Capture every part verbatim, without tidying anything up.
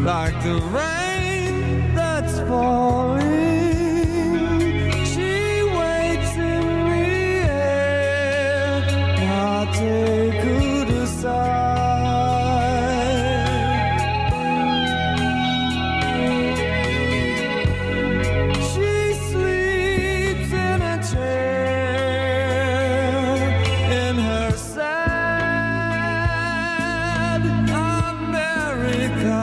like the rain that's falling. She waits in the air, I take her to side. She sleeps in a chair in her sad America.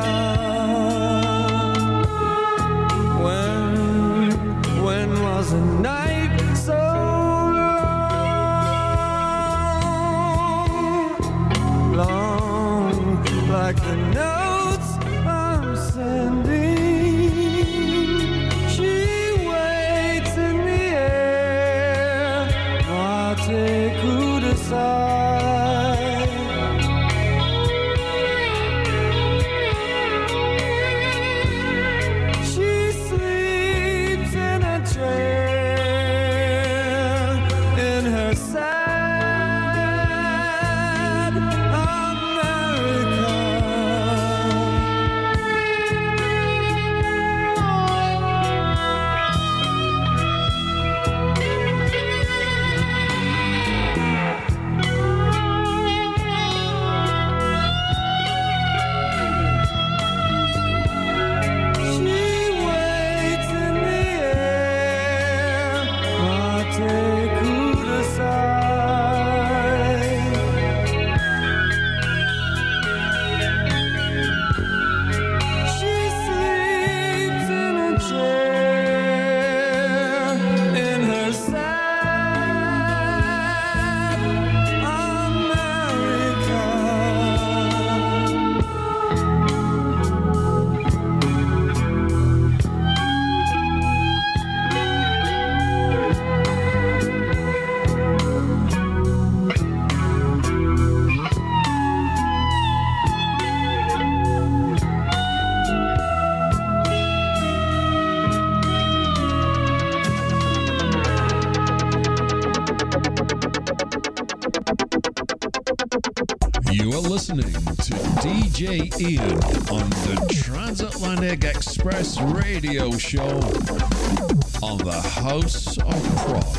When, when was a night so long, long, like the notes I'm sending? She waits in the air, I take her to side. She sleeps in a chair in her sad America. She waits in the air, I take her to side. She sleeps in a chair in her sad America. You are listening to D J Ian on the Transatlantic Express radio show on the House of Prog.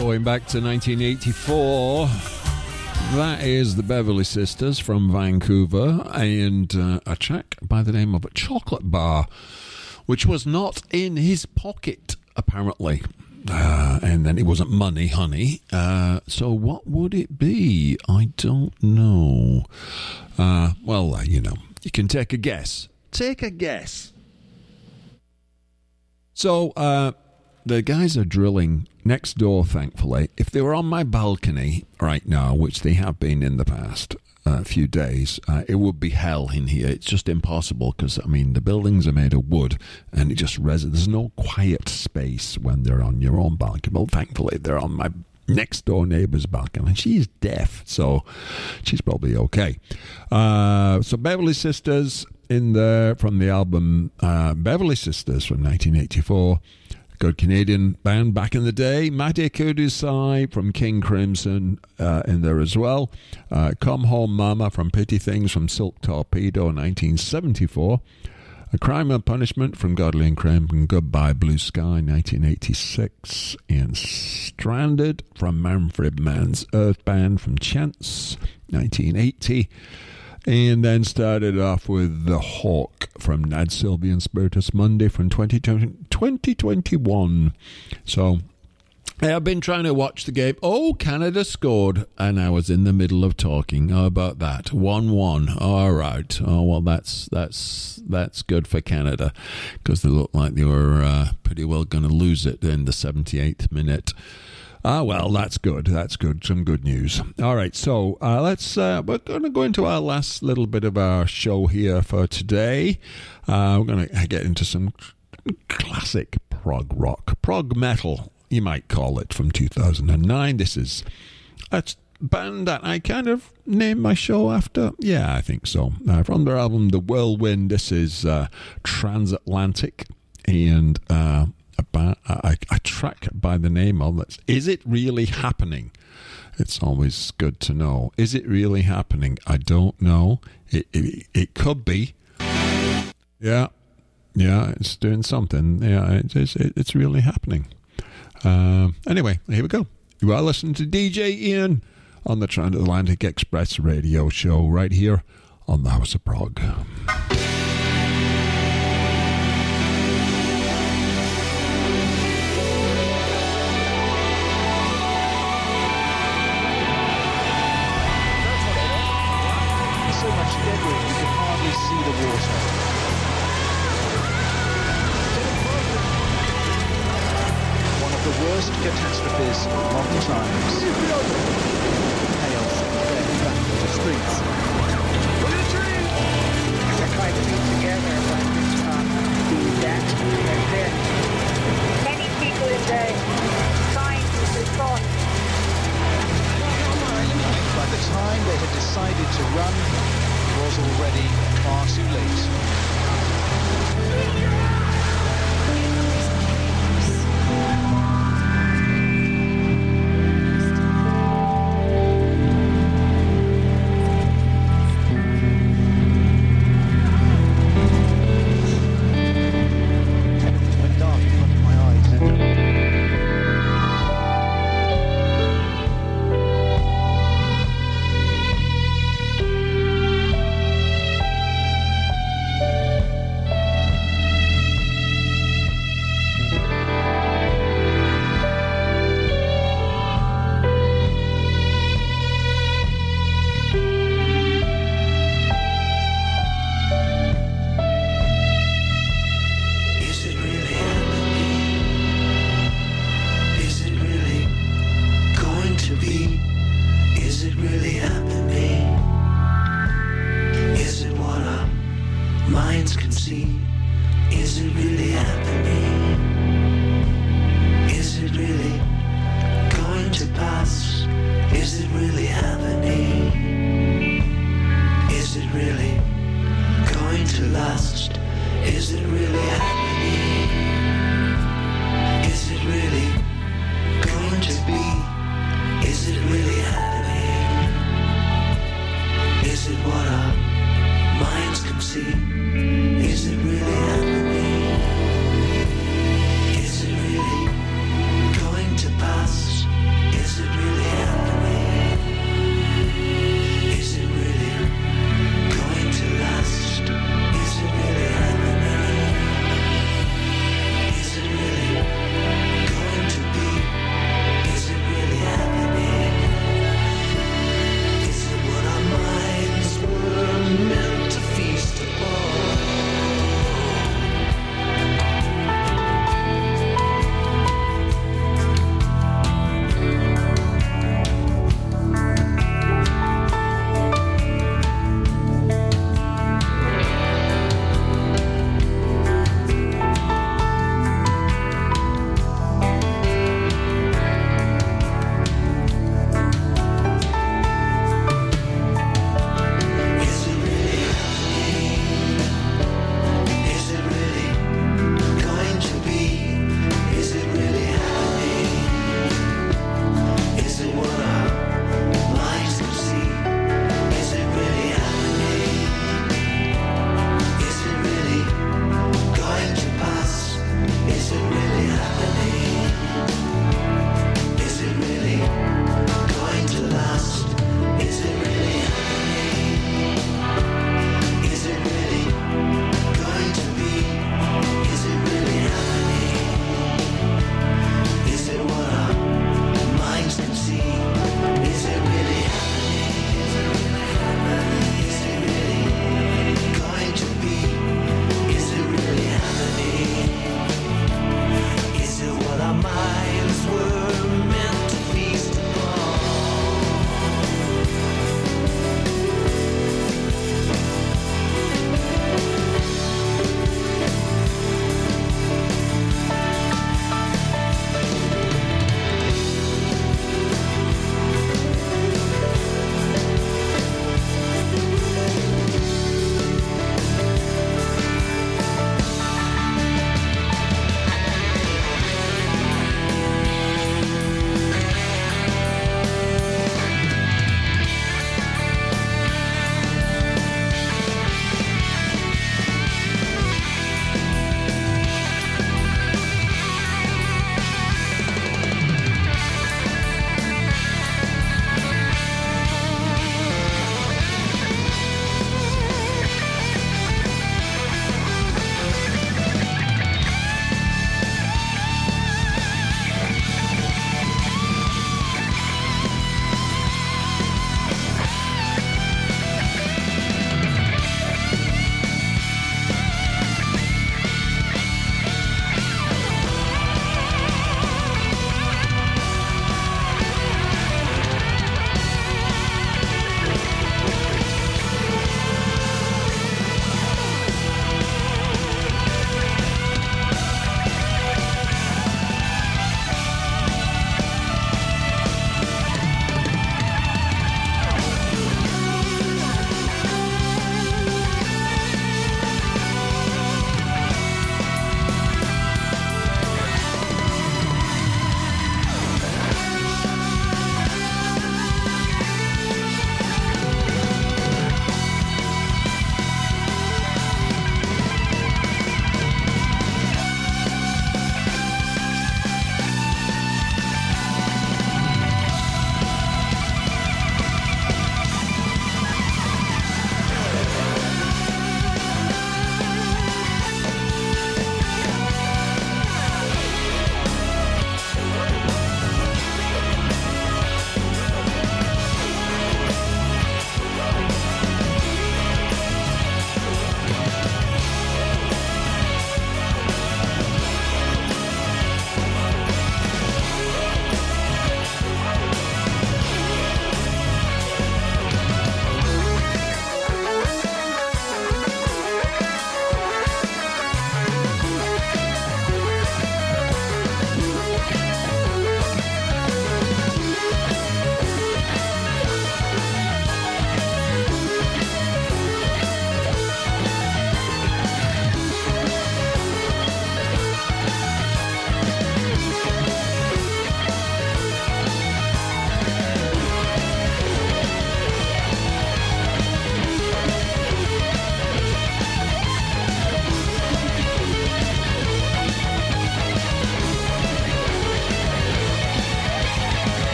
Going back to nineteen eighty-four. That is the Beverly Sisters from Vancouver, and uh, a track by the name of Chocolate Bar, which was not in his pocket, apparently. Uh, and then it wasn't Money, Honey. Uh, so what would it be? I don't know. Uh, well, uh, you know, you can take a guess. Take a guess. So, uh, the guys are drilling next door, thankfully. If they were on my balcony right now, which they have been in the past uh, few days, uh, it would be hell in here. It's just impossible because, I mean, the buildings are made of wood and it just res- there's no quiet space when they're on your own balcony. Well, thankfully, they're on my next door neighbor's balcony, and she's deaf, so she's probably okay. Uh, so Beverly Sisters in there from the album uh, Beverly Sisters from nineteen eighty-four. Good Canadian band back in the day. Matty Kudusai from King Crimson uh, in there as well. Uh, Come Home Mama from Pretty Things from Silk Torpedo nineteen seventy-four. A Crime and Punishment from Godley and Creme and Goodbye Blue Sky nineteen eighty-six. And Stranded from Manfred Mann's Earth Band from Chance nineteen eighty. And then started off with The Hawk from Nad Sylvian Spiritus Monday from twenty twenty-one. So I've been trying to watch the game. Oh, Canada scored, and I was in the middle of talking. How about that? one one. All right. Oh, well, that's that's that's good for Canada because they looked like they were uh, pretty well going to lose it in the seventy-eighth minute. Ah, well, that's good. That's good. Some good news. All right, so uh, let's. Uh, we're going to go into our last little bit of our show here for today. Uh, we're going to get into some classic prog rock, prog metal, you might call it, from two thousand nine. This is a band that I kind of named my show after. Yeah, I think so. Uh, from their album The Whirlwind, this is uh, Transatlantic, and uh, a, ba- a, a track by the name of it. Is It Really Happening? It's always good to know. Is it really happening? I don't know. It it, it could be. Yeah. Yeah, it's doing something. Yeah, it, it's, it, it's really happening. Um, anyway, here we go. You are listening to D J Ian on the Transatlantic Express radio show right here on the House of Prog. So much debris you can hardly see the water. The worst catastrophes of modern times. Chaos spread back to the streets. They're trying to be together, but it's not be that like this. Many people in the science is gone. By the time they had decided to run, it was already far too late.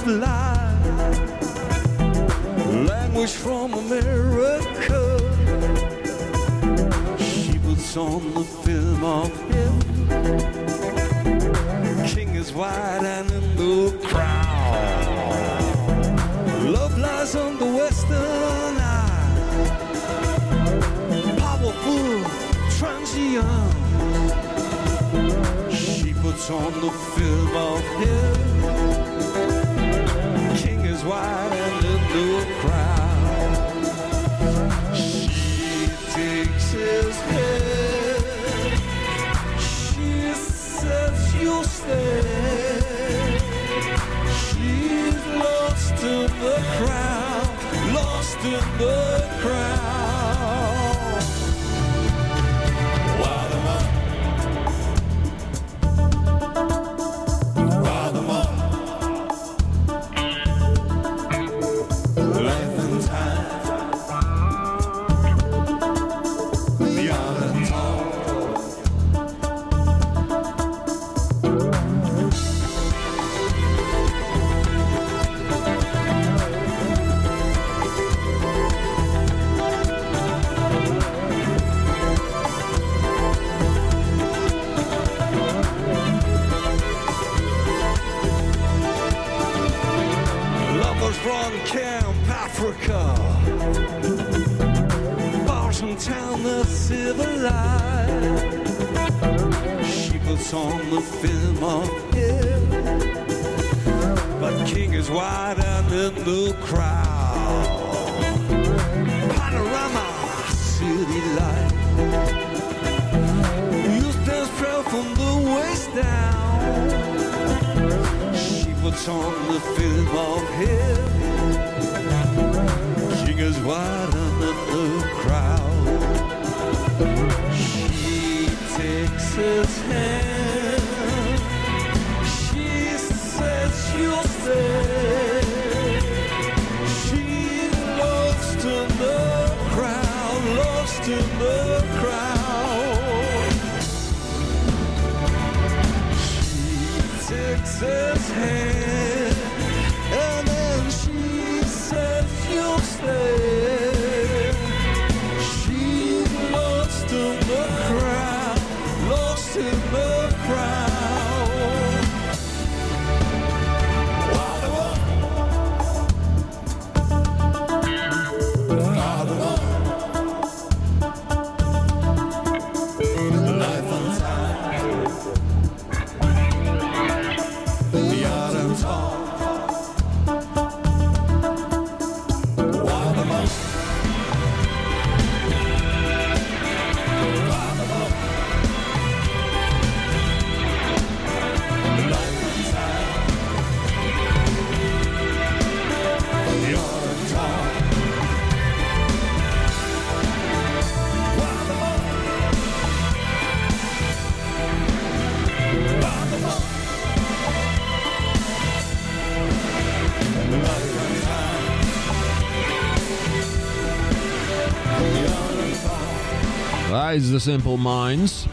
of life, language from America. She puts on the film of him. King is white and in the crowd. Love lies on the western eye. Powerful, transient. She puts on the film of him. King is white and in the crowd. She takes his head. She says you'll stay. She's lost in the crowd. Lost in the crowd. Wild 'em up. Wild 'em up. Life and time. Beyond and tall. Lovers from Camp Africa. Bars in town that civilized. She puts on the film of him. But King is white and in the crowd. Panorama, city light. You stand proud from the waist down. She puts on the film of him. King is white and in the crowd. She takes his hand. She says you'll stay. She's lost in the crowd. Lost in the crowd. She takes his hand. And then she says you'll stay. She's lost in the crowd. Lost in the crowd. Wild 'em up. Wild 'em up. Life and time. Beyond and tall. Wild 'em up. Wild 'em up. Life and time. Beyond and tall. Wild 'em up. Wild 'em up. Life and time. Beyond and tall. That is the Simple Minds.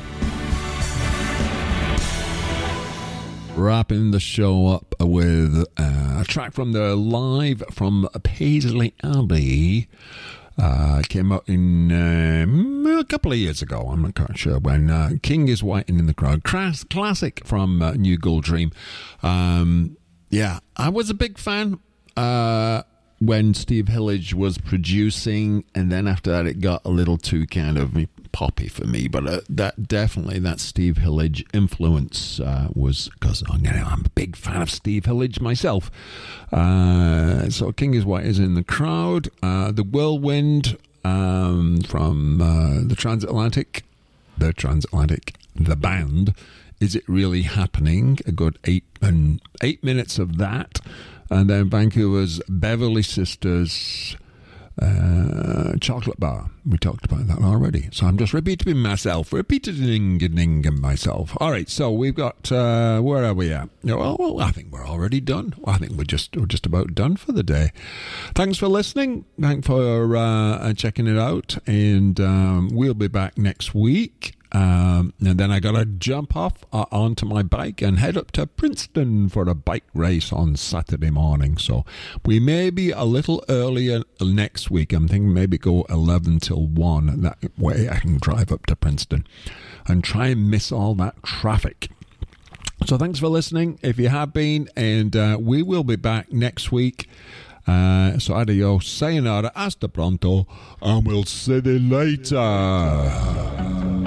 Wrapping the show up with uh, a track from the live from Paisley Abbey. Uh, came out in um, a couple of years ago. I'm not quite sure when. Uh, King is White and in the Crowd. Class- classic from uh, New Gold Dream. Um, yeah, I was a big fan uh, when Steve Hillage was producing, and then after that it got a little too kind of poppy for me. But uh, that definitely, that Steve Hillage influence uh, was, because you know, I'm a big fan of Steve Hillage myself. Uh, so King is White is in the Crowd. Uh, the Whirlwind um, from uh, the Transatlantic, the Transatlantic, the band. Is It Really Happening? A good eight and eight minutes of that. And then Vancouver's Beverly Sisters, uh, Chocolate Bar. We talked about that already. So I'm just repeating myself, repeating myself. All right, so we've got, uh, where are we at? Well, well, I think we're already done. I think we're just we're just about done for the day. Thanks for listening. Thanks for uh, checking it out. And um, we'll be back next week. Um, and then I got to jump off uh, onto my bike and head up to Princeton for a bike race on Saturday morning. So we may be a little earlier next week. I'm thinking maybe go eleven till one. That way I can drive up to Princeton and try and miss all that traffic. So thanks for listening, if you have been, and uh, we will be back next week. Uh, so adios, sayonara, hasta pronto, and we'll see you later.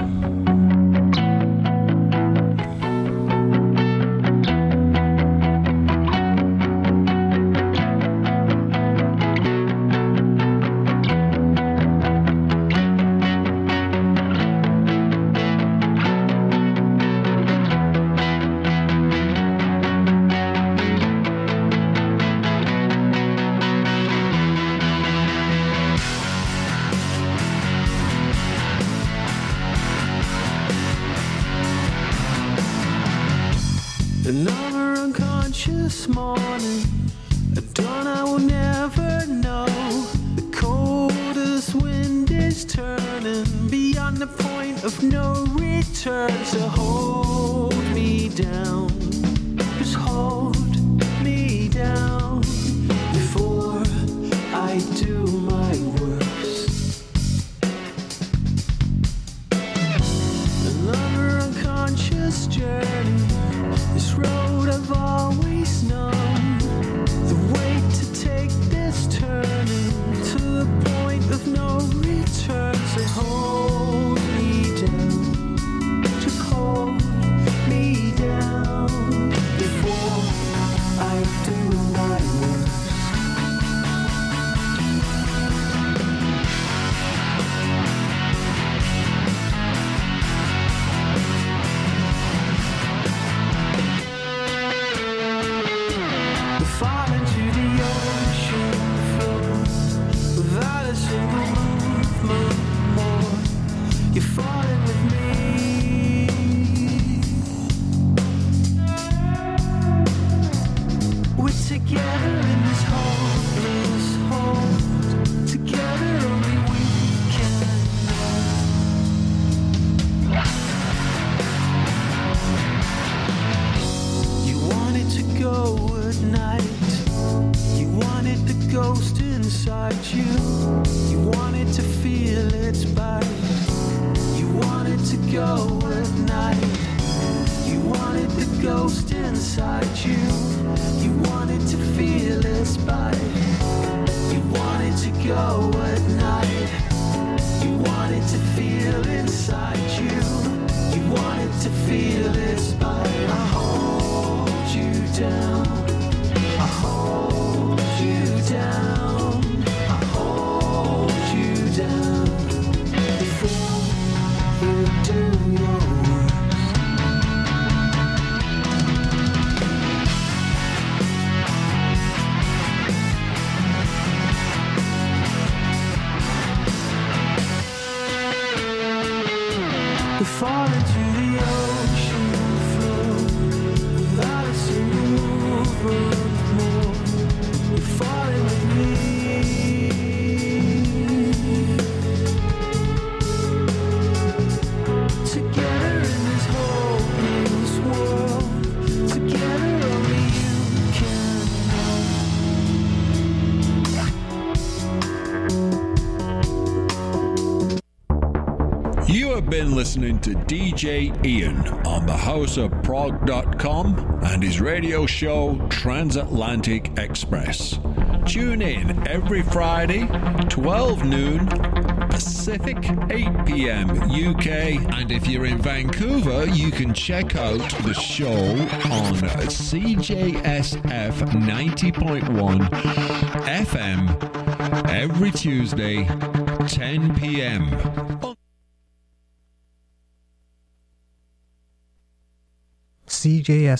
Another unconscious morning, a dawn I will never know. The coldest wind is turning beyond the point of no return. So hold me down, just hold me down before I do my worst. Another unconscious journey, this road I've always known, the way to take this turning to the point of no return. So hold me down, just hold me down before I do my worst. Fall into the ocean floor without a single movement more. You're falling with me. We're together in this hopeless hold. Together only we can know. You wanted to go at night. You wanted the ghost inside you. You wanted to feel its bite. You wanted to go at night. You wanted the ghost inside you. You wanted to feel its bite. You wanted to go at night. You wanted to feel inside you. You wanted to feel its bite. I hold you down. I hold you down. I hold you down before you do your worst. We fall into the ocean floor without a single movement more. You're falling with me. Together in this hopeless world. Together only you can know. You have been listening to D J Ian on the house of prog dot com and his radio show Transatlantic Express. Tune in every Friday, twelve noon Pacific, eight p.m. U K. And if you're in Vancouver, you can check out the show on C J S F ninety point one F M every Tuesday, ten p.m. C J S